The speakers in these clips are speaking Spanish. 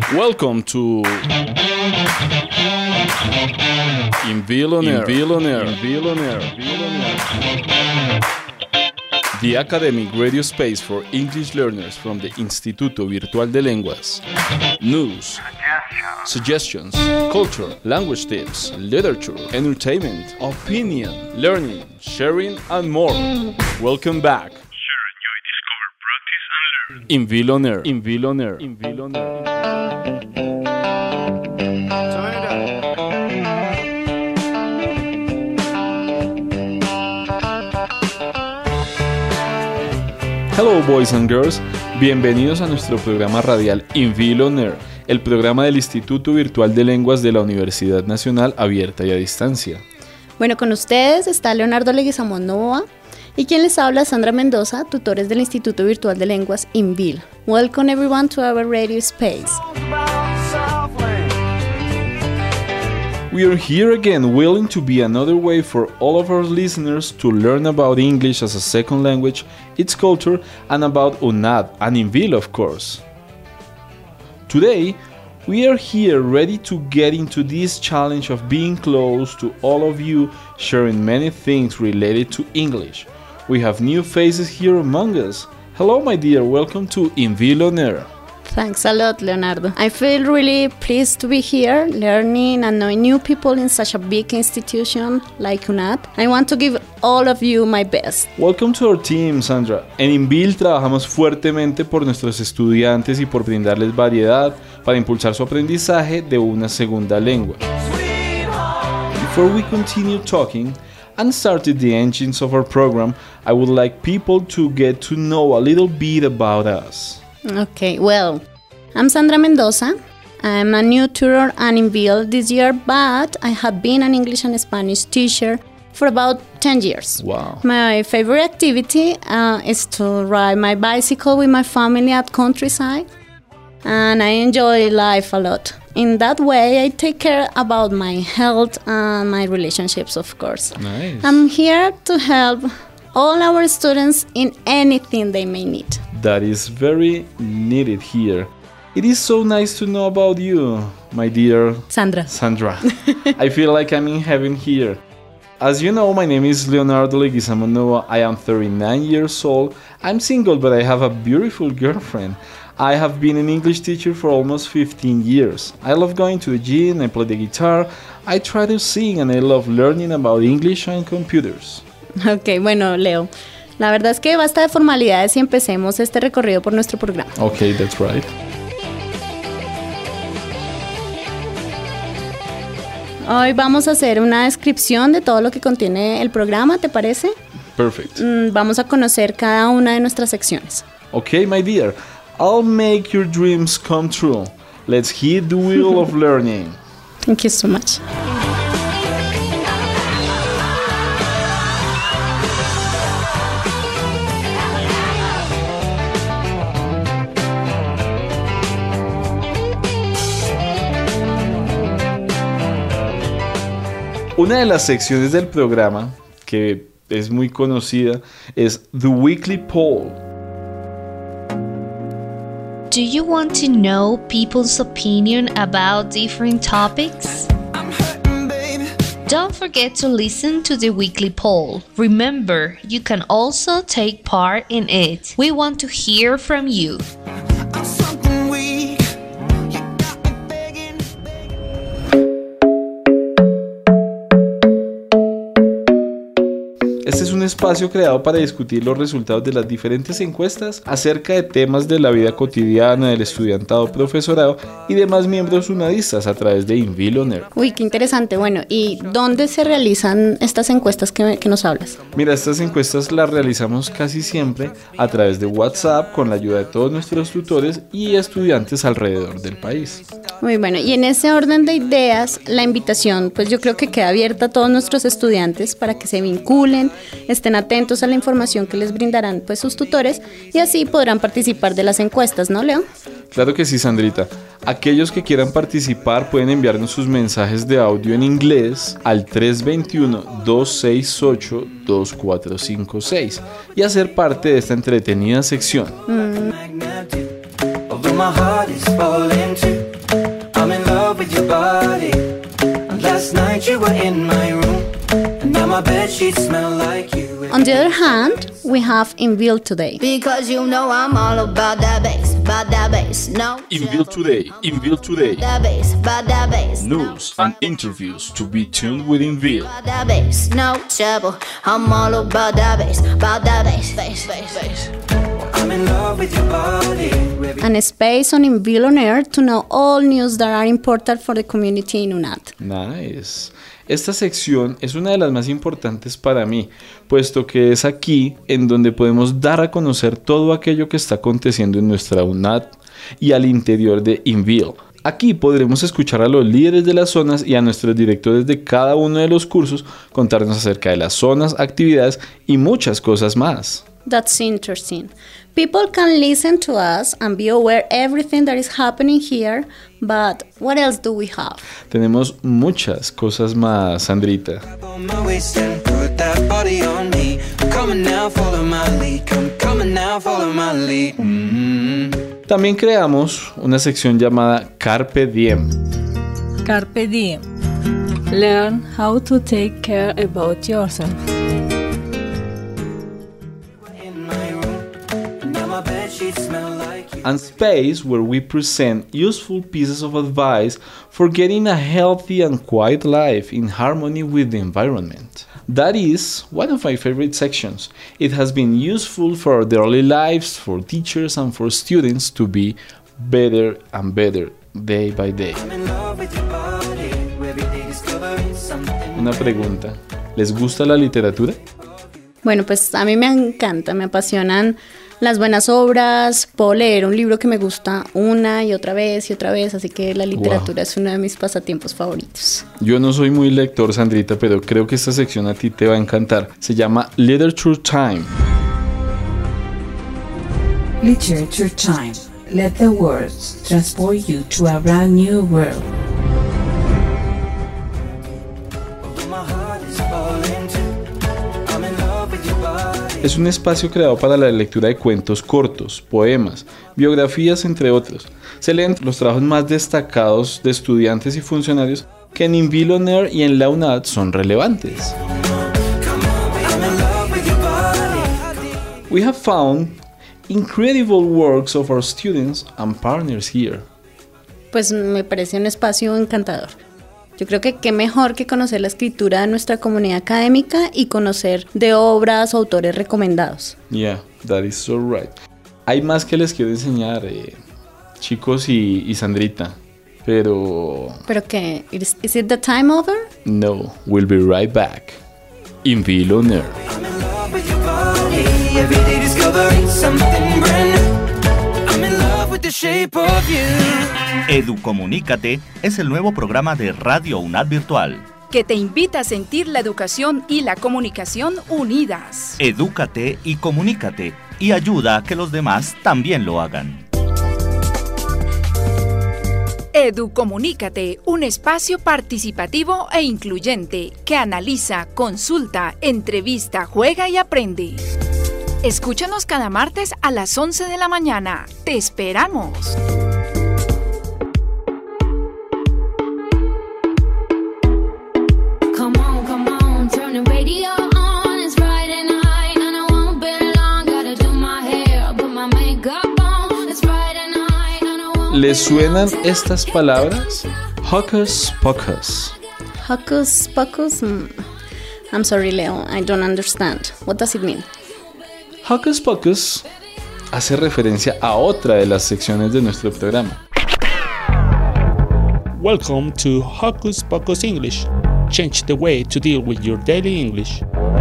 Welcome to Envil on Air, the academic radio space for English learners from the Instituto Virtual de Lenguas. News, suggestions, culture, language tips, literature, entertainment, opinion, learning, sharing, and more. Welcome back. Share, enjoy, discover, practice, and learn. Envil on Air, Envil on Air, Envil on Air. Hello boys and girls, bienvenidos a nuestro programa radial Envil on Air, el programa del Instituto Virtual de Lenguas de la Universidad Nacional Abierta y a Distancia. Bueno, con ustedes está Leonardo Leguizamón Novoa y quien les habla Sandra Mendoza, tutores del Instituto Virtual de Lenguas Envil. Welcome everyone to our radio space. We are here again, willing to be another way for all of our listeners to learn about English as a second language, its culture, and about UNAD and Envil, of course. Today, we are here ready to get into this challenge of being close to all of you, sharing many things related to English. We have new faces here among us. Hello, my dear, welcome to Envil on Air. Thanks a lot, Leonardo. I feel really pleased to be here, learning and knowing new people in such a big institution like UNAD. I want to give all of you my best. Welcome to our team, Sandra. En Envil trabajamos fuertemente por nuestros estudiantes y por brindarles variedad para impulsar su aprendizaje de una segunda lengua. Before we continue talking and started the engines of our program, I would like people to get to know a little bit about us. Okay, well, I'm Sandra Mendoza. I'm a new tutor at Envil this year, but I have been an English and Spanish teacher for about 10 years. Wow. My favorite activity is to ride my bicycle with my family at countryside, and I enjoy life a lot. In that way, I take care about my health and my relationships, of course. Nice. I'm here to help all our students in anything they may need. That is very needed here. It is so nice to know about you, my dear Sandra. I feel like I'm in heaven here. As you know, my name is Leonardo Leguizamón Novoa. I am 39 years old. I'm single, but I have a beautiful girlfriend. I have been an English teacher for almost 15 years. I love going to the gym, I play the guitar, I try to sing, and I love learning about English and computers. Ok, bueno, Leo, la verdad es que basta de formalidades y empecemos este recorrido por nuestro programa. Okay, that's right. Hoy vamos a hacer una descripción de todo lo que contiene el programa, ¿te parece? Perfect. Vamos a conocer cada una de nuestras secciones. Okay, my dear, I'll make your dreams come true. Let's hit the wheel of learning. Thank you so much. Una de las secciones del programa que es muy conocida es The Weekly Poll. Do you want to know people's opinion about different topics? Don't forget to listen to the weekly poll. Remember, you can also take part in it. We want to hear from you. Este es un espacio creado para discutir los resultados de las diferentes encuestas acerca de temas de la vida cotidiana del estudiantado, profesorado y demás miembros unadistas a través de Envil on Air. Uy, qué interesante. Bueno, ¿y dónde se realizan estas encuestas que nos hablas? Mira, estas encuestas las realizamos casi siempre a través de WhatsApp con la ayuda de todos nuestros tutores y estudiantes alrededor del país. Muy bueno, y en ese orden de ideas, la invitación, pues yo creo que queda abierta a todos nuestros estudiantes para que se vinculen, estén atentos a la información que les brindarán pues sus tutores y así podrán participar de las encuestas, ¿no, Leo? Claro que sí, Sandrita. Aquellos que quieran participar pueden enviarnos sus mensajes de audio en inglés al 321-268-2456 y hacer parte de esta entretenida sección. Although my heart is falling too, I'm in love with your body. And last night you were in my room, and now my bedsheets smell like you. On the other hand, we have Inville Today. Because you know I'm all about that bass, no. Inville Today, Inville Today. That bass. News and interviews to be tuned with Inville. That bass, no trouble. I'm all about that bass, bass. I'm in love with your body. And a space on Inville On Air to know all news that are important for the community in UNAD. Nice. Esta sección es una de las más importantes para mí, puesto que es aquí en donde podemos dar a conocer todo aquello que está aconteciendo en nuestra UNAD y al interior de Inville. Aquí podremos escuchar a los líderes de las zonas y a nuestros directores de cada uno de los cursos contarnos acerca de las zonas, actividades y muchas cosas más. That's interesting. People can listen to us and be aware everything that is happening here, but what else do we have? Tenemos muchas cosas más, Sandrita. On my waist and put that body on me. Come on now, follow my lead. Come on now, follow my lead. También creamos una sección llamada Carpe Diem. Carpe diem. Learn how to take care about yourself. And space where we present useful pieces of advice for getting a healthy and quiet life in harmony with the environment. That is one of my favorite sections. It has been useful for our daily lives, for teachers and for students to be better and better day by day. Una pregunta, ¿les gusta la literatura? Bueno, pues a mí me encanta, me apasionan las buenas obras, puedo leer un libro que me gusta una y otra vez, así que la literatura es uno de mis pasatiempos favoritos. Yo no soy muy lector, Sandrita, pero creo que esta sección a ti te va a encantar. Se llama Literature Time. Literature Time. Let the words transport you to a brand new world. Es un espacio creado para la lectura de cuentos cortos, poemas, biografías, entre otros. Se leen los trabajos más destacados de estudiantes y funcionarios que en Inville On Air y en la UNAD son relevantes. We have found incredible works of our students and partners here. Pues me parece un espacio encantador. Yo creo que qué mejor que conocer la escritura de nuestra comunidad académica y conocer de obras o autores recomendados. Yeah, that is so right. Hay más que les quiero enseñar, chicos y Sandrita, pero... ¿Pero qué? ¿Is it the time over? No, we'll be right back. Inville On Air. Educomunícate es el nuevo programa de Radio UNAD Virtual, que te invita a sentir la educación y la comunicación unidas. Edúcate y comunícate y ayuda a que los demás también lo hagan. Educomunícate, un espacio participativo e incluyente que analiza, consulta, entrevista, juega y aprende. Escúchanos cada martes a las 11 de la mañana. ¡Te esperamos! ¿Les suenan estas palabras? Hocus Pocus. Hocus Pocus? I'm sorry, Leo, I don't understand. What does it mean? Hocus Pocus hace referencia a otra de las secciones de nuestro programa. Welcome to Hocus Pocus English. Change the way to deal with your daily English.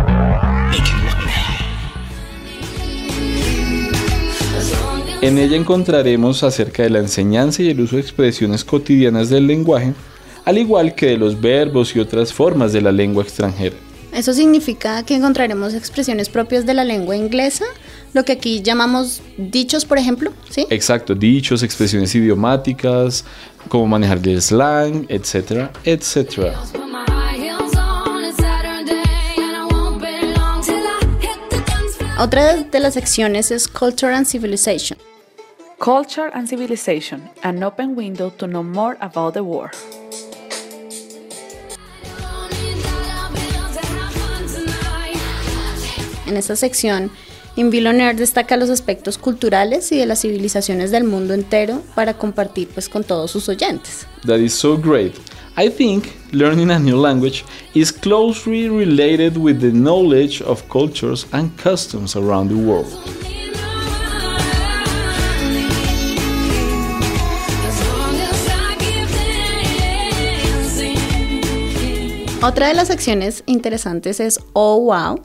En ella encontraremos acerca de la enseñanza y el uso de expresiones cotidianas del lenguaje, al igual que de los verbos y otras formas de la lengua extranjera. Eso significa que encontraremos expresiones propias de la lengua inglesa, lo que aquí llamamos dichos, por ejemplo, ¿sí? Exacto, dichos, expresiones idiomáticas, cómo manejar el slang, etcétera, etcétera. Otra de las secciones es Culture and Civilization. Culture and Civilization, an open window to know more about the world. En esta sección, Invilo Nerd destaca los aspectos culturales y de las civilizaciones del mundo entero para compartir pues con todos sus oyentes. That is so great. I think learning a new language is closely related with the knowledge of cultures and customs around the world. Otra de las secciones interesantes es Oh Wow.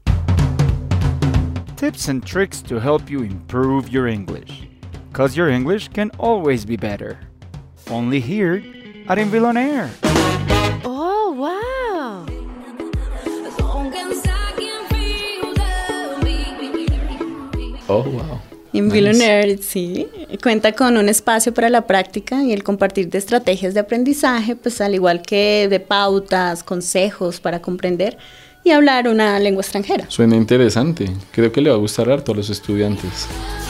Tips and tricks to help you improve your English. 'Cause your English can always be better. Only here at Invilo Nerd. Oh, wow. Oh, wow. Invilo Nerd, sí, cuenta con un espacio para la práctica y el compartir de estrategias de aprendizaje, pues al igual que de pautas, consejos para comprender y hablar una lengua extranjera. Suena interesante. Creo que le va a gustar harto a los estudiantes.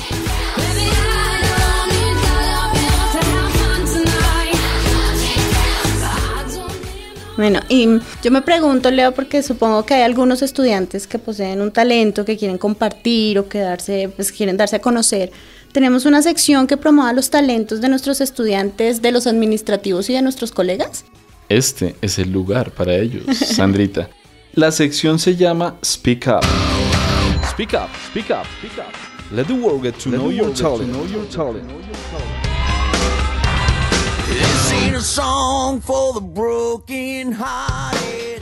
Bueno, y yo me pregunto, Leo, porque supongo que hay algunos estudiantes que poseen un talento que quieren compartir o que quieren darse a conocer. Tenemos una sección que promueva los talentos de nuestros estudiantes, de los administrativos y de nuestros colegas. Este es el lugar para ellos, Sandrita. La sección se llama Speak Up. Speak up, speak up, speak up. Let the world get to know your talent. This ain't a song for the broken hearted.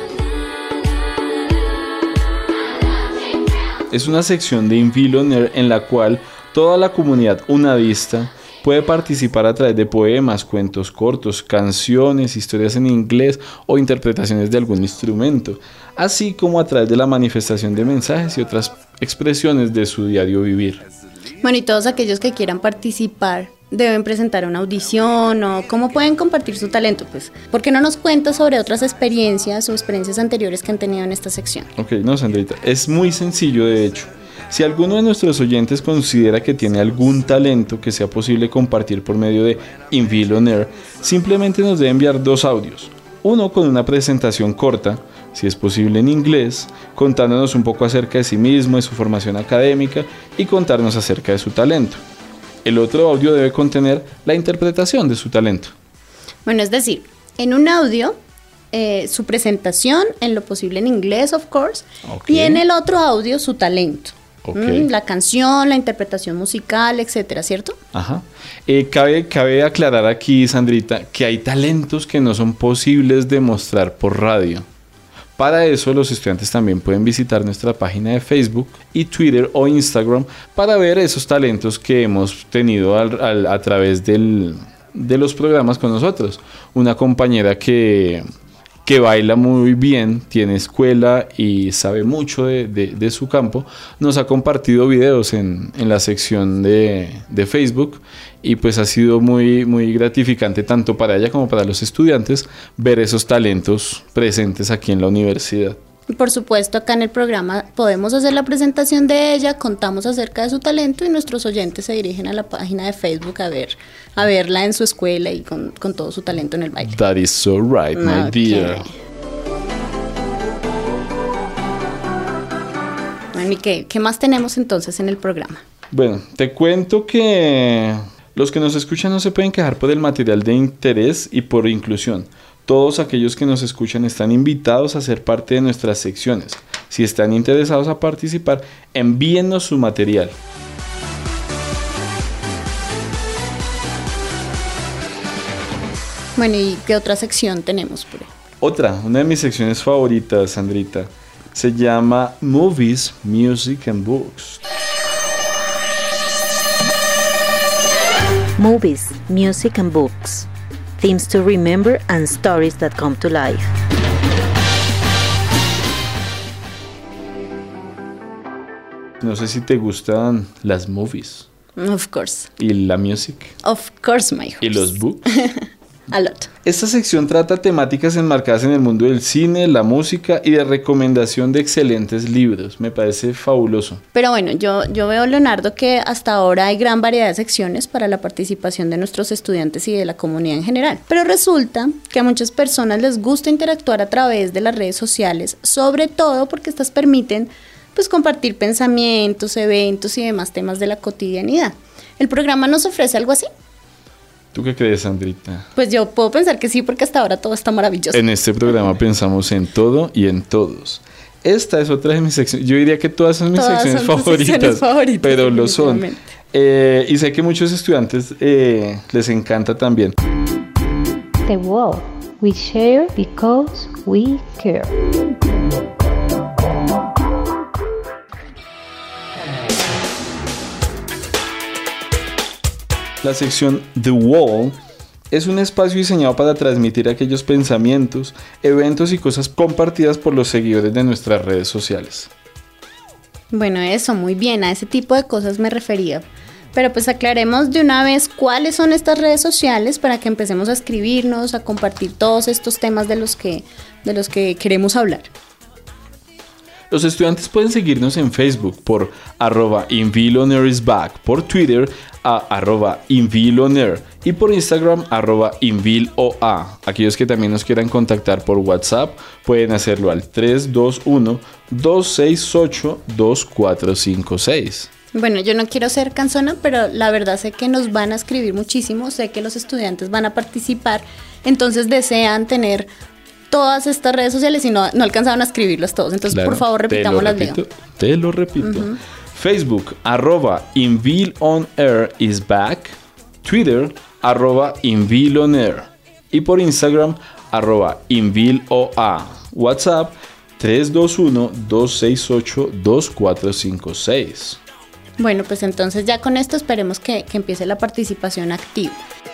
Es una sección de Invilo Nerd en la cual toda la comunidad unadista puede participar a través de poemas, cuentos cortos, canciones, historias en inglés o interpretaciones de algún instrumento, así como a través de la manifestación de mensajes y otras expresiones de su diario vivir. Bueno, y todos aquellos que quieran participar deben presentar una audición o cómo pueden compartir su talento, pues. ¿Por qué no nos cuentas sobre otras experiencias o experiencias anteriores que han tenido en esta sección? Ok, no, Sandrita, es muy sencillo de hecho. Si alguno de nuestros oyentes considera que tiene algún talento que sea posible compartir por medio de Invilo Nerd, simplemente nos debe enviar 2 audios. Uno con una presentación corta, si es posible en inglés, contándonos un poco acerca de sí mismo, de su formación académica y contarnos acerca de su talento. El otro audio debe contener la interpretación de su talento. Bueno, es decir, en un audio, su presentación, en lo posible en inglés, of course, y en el otro audio, su talento. La canción, la interpretación musical, etcétera, ¿cierto? Ajá. Cabe aclarar aquí, Sandrita, que hay talentos que no son posibles de mostrar por radio. Para eso, los estudiantes también pueden visitar nuestra página de Facebook y Twitter o Instagram para ver esos talentos que hemos tenido a través de los programas con nosotros. Una compañera que baila muy bien, tiene escuela y sabe mucho de su campo, nos ha compartido videos en la sección de Facebook y pues ha sido muy, muy gratificante tanto para ella como para los estudiantes ver esos talentos presentes aquí en la universidad. Y por supuesto, acá en el programa podemos hacer la presentación de ella, contamos acerca de su talento y nuestros oyentes se dirigen a la página de Facebook a verla en su escuela y con todo su talento en el baile. That is so right, my dear. Bueno, ¿y qué más tenemos entonces en el programa? Bueno, te cuento que los que nos escuchan no se pueden quejar por el material de interés y por inclusión. Todos aquellos que nos escuchan están invitados a ser parte de nuestras secciones. Si están interesados a participar, envíennos su material. Bueno, ¿y qué otra sección tenemos por ahí? Una de mis secciones favoritas, Sandrita, se llama Movies, Music and Books. Movies, Music and Books. Themes to remember and stories that come to life. No sé si te gustan las movies. Of course. ¿Y la music? Of course, my horse. ¿Y los books? a lot. Esta sección trata temáticas enmarcadas en el mundo del cine, la música y de recomendación de excelentes libros. Me parece fabuloso. Pero bueno, yo veo, Leonardo, que hasta ahora hay gran variedad de secciones para la participación de nuestros estudiantes y de la comunidad en general. Pero resulta que a muchas personas les gusta interactuar a través de las redes sociales, sobre todo porque estas permiten pues compartir pensamientos, eventos y demás temas de la cotidianidad. ¿El programa nos ofrece algo así? ¿Tú qué crees, Sandrita? Pues yo puedo pensar que sí, porque hasta ahora todo está maravilloso. En este programa pensamos en todo y en todos. Esta es otra de mis secciones. Yo diría que todas son mis secciones favoritas, pero lo son. Y sé que muchos estudiantes les encanta también. The Wall. We share because we care. La sección The Wall es un espacio diseñado para transmitir aquellos pensamientos, eventos y cosas compartidas por los seguidores de nuestras redes sociales. Bueno, eso, muy bien, a ese tipo de cosas me refería. Pero pues aclaremos de una vez cuáles son estas redes sociales para que empecemos a escribirnos, a compartir todos estos temas de los que queremos hablar. Los estudiantes pueden seguirnos en Facebook por @InvilleOnAirIsBack, por Twitter @InvilleOnAir y por Instagram @InvilleOA. Aquellos que también nos quieran contactar por WhatsApp pueden hacerlo al 321-268-2456. Bueno, yo no quiero ser cansona, pero la verdad sé que nos van a escribir muchísimo, sé que los estudiantes van a participar, entonces desean tener todas estas redes sociales y no alcanzaron a escribirlos todos. Entonces, claro, por favor, repitamos las videos. Te lo repito. Facebook, @InvilleOnAirIsBack. Twitter, @InvilleOnAir. Y por Instagram, @InvilleOA. WhatsApp, 321-268-2456. Bueno, pues entonces ya con esto esperemos que empiece la participación activa.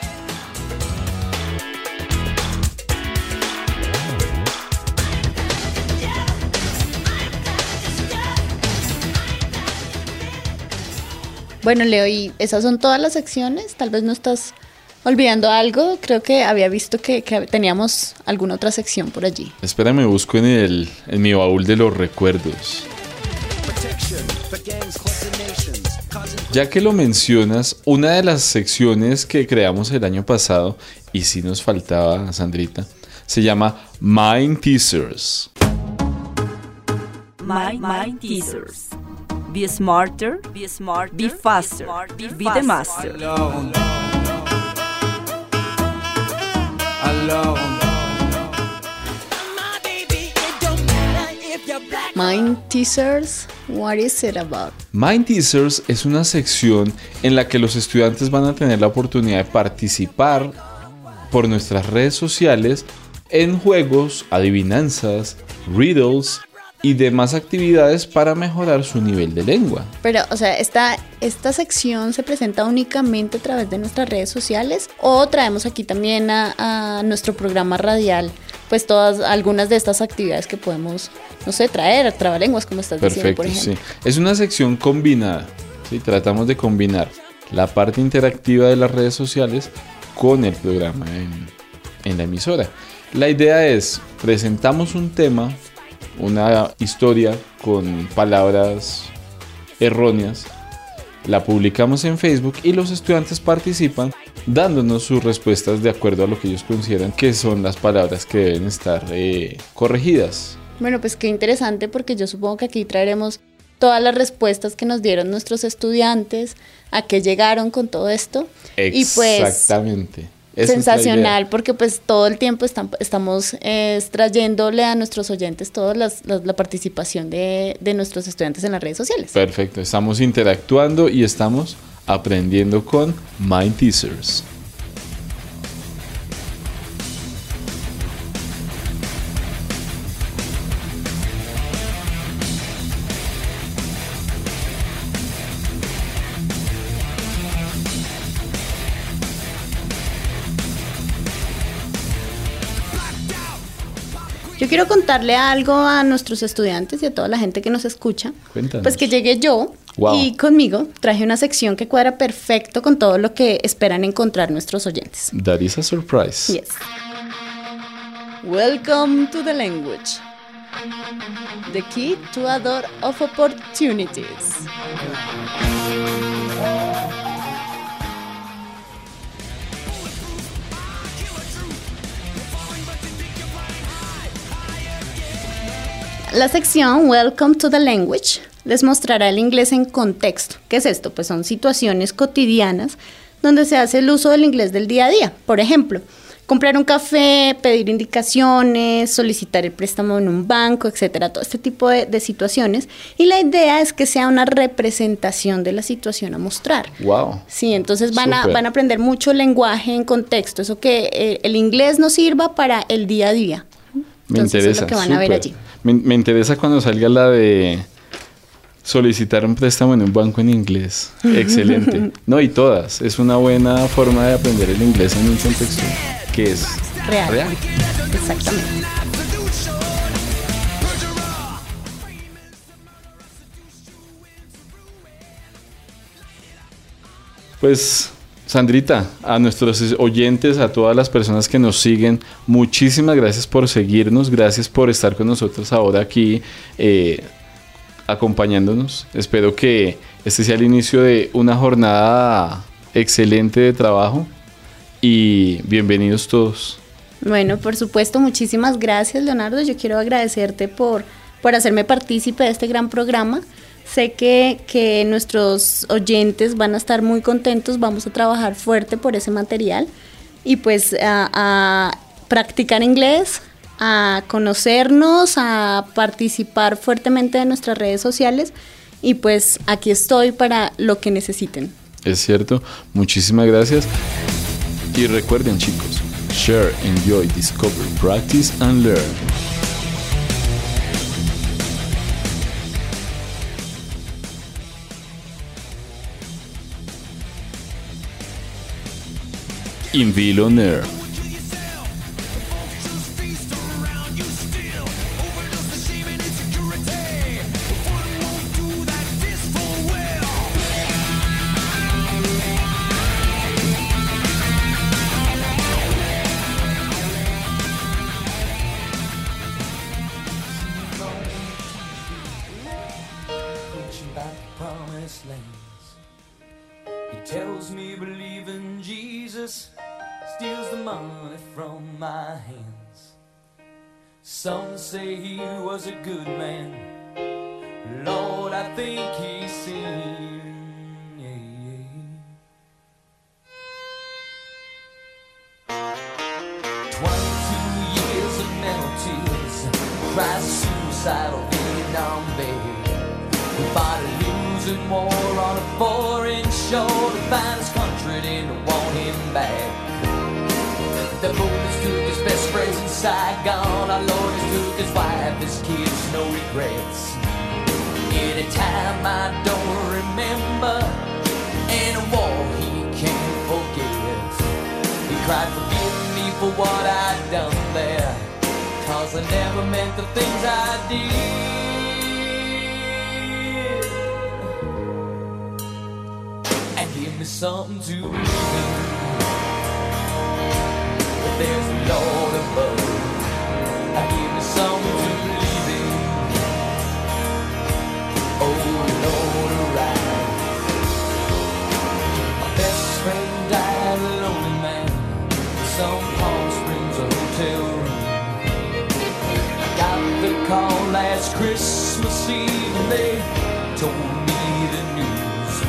Bueno, Leo, y esas son todas las secciones. Tal vez no estás olvidando algo. Creo que había visto que teníamos alguna otra sección por allí. Espérame, busco en mi baúl de los recuerdos. Ya que lo mencionas, una de las secciones que creamos el año pasado, y sí nos faltaba, Sandrita, se llama Mind Teasers. Mind Teasers. Be smarter, be faster, be the master. Mind Teasers, what is it about? Mind Teasers es una sección en la que los estudiantes van a tener la oportunidad de participar por nuestras redes sociales en juegos, adivinanzas, riddles y demás actividades para mejorar su nivel de lengua. Pero, o sea, ¿esta sección se presenta únicamente a través de nuestras redes sociales o traemos aquí también a nuestro programa radial pues algunas de estas actividades que podemos, no sé, traer, trabalenguas, como estás diciendo, por ejemplo? Sí. Es una sección combinada, ¿sí? Tratamos de combinar la parte interactiva de las redes sociales con el programa en la emisora. La idea es, presentamos un tema, una historia con palabras erróneas, la publicamos en Facebook y los estudiantes participan dándonos sus respuestas de acuerdo a lo que ellos consideran que son las palabras que deben estar corregidas. Bueno, pues qué interesante, porque yo supongo que aquí traeremos todas las respuestas que nos dieron nuestros estudiantes, a qué llegaron con todo esto. Exactamente. Y pues sensacional, porque pues todo el tiempo estamos trayéndole a nuestros oyentes toda la participación de nuestros estudiantes en las redes sociales. Perfecto, estamos interactuando y estamos aprendiendo con Mind Teasers. Yo quiero contarle algo a nuestros estudiantes y a toda la gente que nos escucha. Cuéntanos. Pues que llegué yo Wow. Y conmigo traje una sección que cuadra perfecto con todo lo que esperan encontrar nuestros oyentes. That is a surprise. Yes. Welcome to the language. The key to a door of opportunities. La sección Welcome to the Language les mostrará el inglés en contexto. ¿Qué es esto? Pues son situaciones cotidianas donde se hace el uso del inglés del día a día. Por ejemplo, comprar un café, pedir indicaciones, solicitar el préstamo en un banco, etcétera. Todo este tipo de situaciones. Y la idea es que sea una representación de la situación a mostrar. Wow. Sí, entonces van a aprender mucho lenguaje en contexto. Eso que el inglés nos sirva para el día a día. Me Entonces, interesa. es lo que van a ver allí. Me interesa cuando salga la de solicitar un préstamo en un banco en inglés. Excelente. No, y todas. Es una buena forma de aprender el inglés en un contexto que es real. Exactamente. Pues, Sandrita, a nuestros oyentes, a todas las personas que nos siguen, muchísimas gracias por seguirnos, gracias por estar con nosotros ahora aquí acompañándonos. Espero que este sea el inicio de una jornada excelente de trabajo y bienvenidos todos. Bueno, por supuesto, muchísimas gracias, Leonardo. Yo quiero agradecerte por hacerme partícipe de este gran programa. Sé que nuestros oyentes van a estar muy contentos, vamos a trabajar fuerte por ese material y pues a practicar inglés, a conocernos, a participar fuertemente de nuestras redes sociales y pues aquí estoy para lo que necesiten. Es cierto, muchísimas gracias y recuerden chicos, share, enjoy, discover, practice and learn. Envil on Air. Tells me believe in Jesus, steals the money from my hands. Some say he was a good man, Lord, I think he's sinned. 22 years of mental tears, cries suicidal Vietnam babe. We fought a losing war on a foreign shore to find his country, didn't want him back. The bullets took his best friends in Saigon, our lawyers took his wife, his kids, no regrets. Anytime I don't remember, in a war he can't forget. He cried, forgive me for what I'd done there, 'cause I never meant the things I did. Give me something to believe in, that there's a Lord above. Give me something to believe in, oh Lord arise. My best friend died a lonely man in some Palm Springs hotel room. I got the call last Christmas Eve and they told me the news.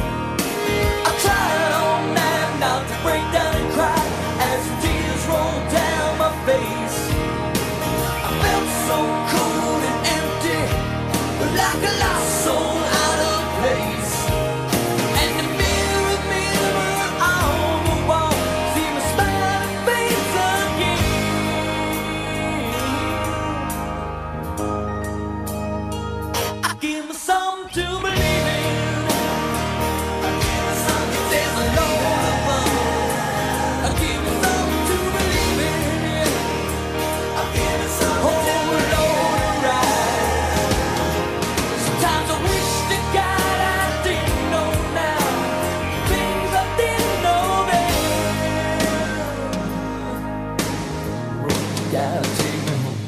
Tried all night not to break down and cry as the tears rolled down my face. I felt so cold and empty, like a lost soul out of place. And the mirror on the wall, see my smiling face again. I give me something to believe in. There's a Lord above. gotta take me home.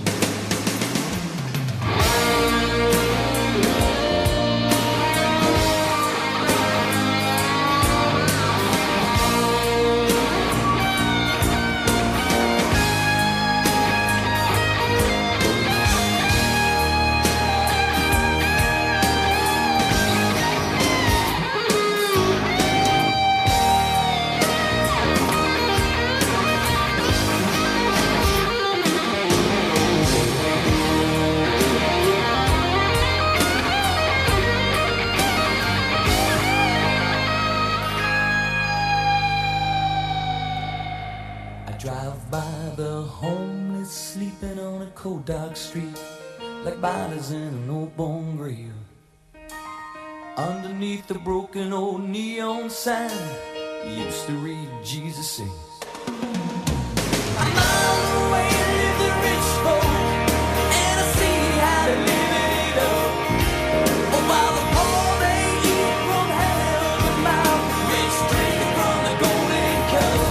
Drive by the homeless sleeping on a cold dark street, like bodies in an old bone grave. Underneath the broken old neon sign, you used to read Jesus sings. A mile away live the rich folk, and I see how they live it up. Oh, while the poor they eat from heaven's mouth, rich drink from the golden cup.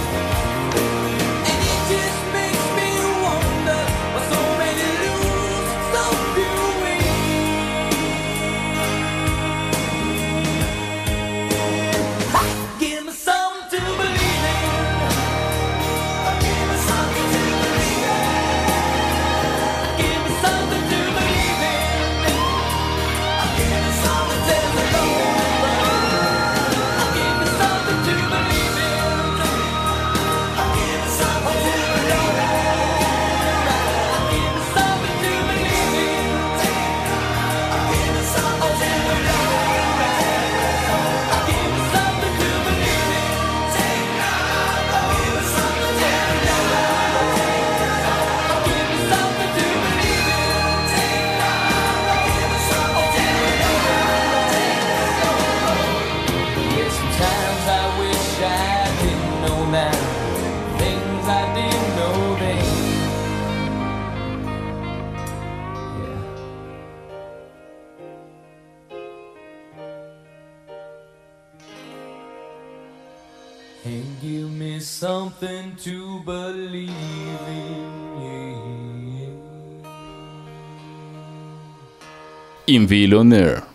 And give me something to believe in. Invilonair.